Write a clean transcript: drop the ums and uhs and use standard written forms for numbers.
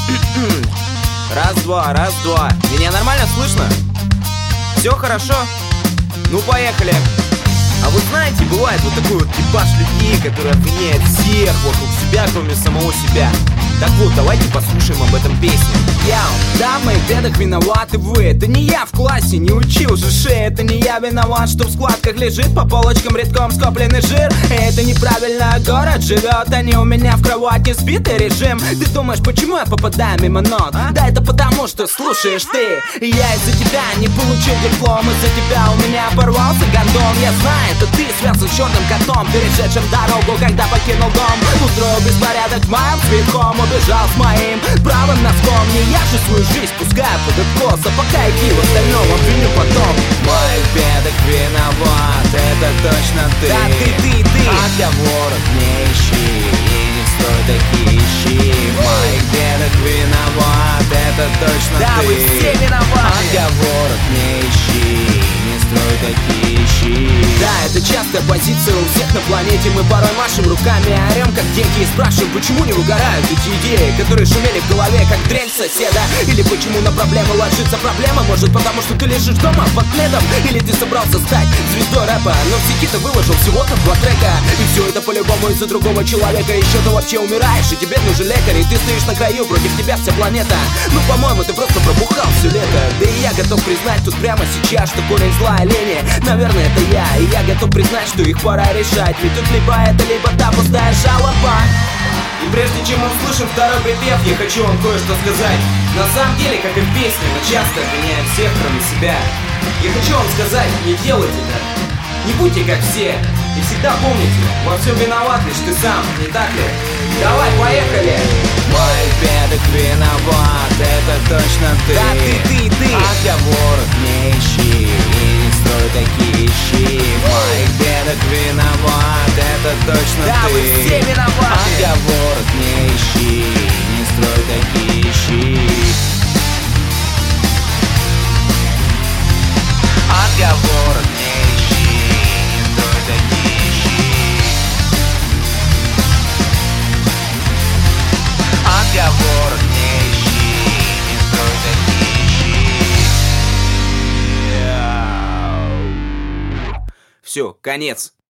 Раз-два, раз-два. Меня нормально слышно? Все хорошо? Ну, поехали. А вы знаете, бывает вот такой вот типаж людей, который обвиняет всех вокруг себя, кроме самого себя. Так вот, давайте послушаем об этом песню. Яу, да, в моих бедах виноваты вы. Это не я в классе не учил же шеи. Это не я виноват, что в складках лежит по полочкам редком скопленный жир. Это неправильно город живет, а не у меня в кровати сбитый режим. Ты думаешь, почему я попадаю мимо нот? Да это потому, что слушаешь ты. И я из-за тебя не получил диплом. Из-за тебя у меня порвался гондон. Я знаю, это ты связан с черным котом, перешедшим дорогу, когда покинул дом. Устроил беспорядок в моем цветком, убежал с моим правым носком. Не я же свою жизнь пускаю под откос, а пока иди в остальном обвиню потом. В моих бедах виноват, это точно ты. Да ты. Отговорок не ищи, и не стой такие ищи. В моих бедах виноват, это точно да, ты. Вы все виноваты. Отговорок не ищи, не стой такие ищи. Да, это частая позиция у всех на планете. Мы порой машем руками, орем как дети и спрашиваем, почему не выгорают эти идеи, которые шумели в голове, как дрель соседа. Или почему на проблемы ложится проблема? Может, потому что ты лежишь дома под пледом? Или ты собрался стать звездой рэпа, но в сети-то выложил всего-то 2 трека. И все это по-любому из-за другого человека. Еще ты вообще умираешь, и тебе нужен лекарь. И ты стоишь на краю, против тебя вся планета. Ну, по-моему, ты просто пробухал все лето. Да и я готов признать тут прямо сейчас, что корень зла и лени, наверное, это я. И я готов признать, что их пора решать. Ведь тут либо это, либо та пустая жалоба. И прежде чем мы услышим второй припев, я хочу вам кое-что сказать. На самом деле, как и в песне, мы часто обвиняем всех, кроме себя. Я хочу вам сказать, не делайте так. Не будьте как все. И всегда помните, во всем виноват лишь ты сам, не так ли? Давай, поехали! В моих бедах виноват, это точно ты. Да ты. Отговорок не ищи, и не строй такие ищи. В моих бедах виноват, это точно да, ты. Вы все виноваты. Отговорок не ищи, не строй такие ищи. Отговорок не ищи, не строй такие ищи. Отговорок не ищи, не строй такие ищи. Все, конец.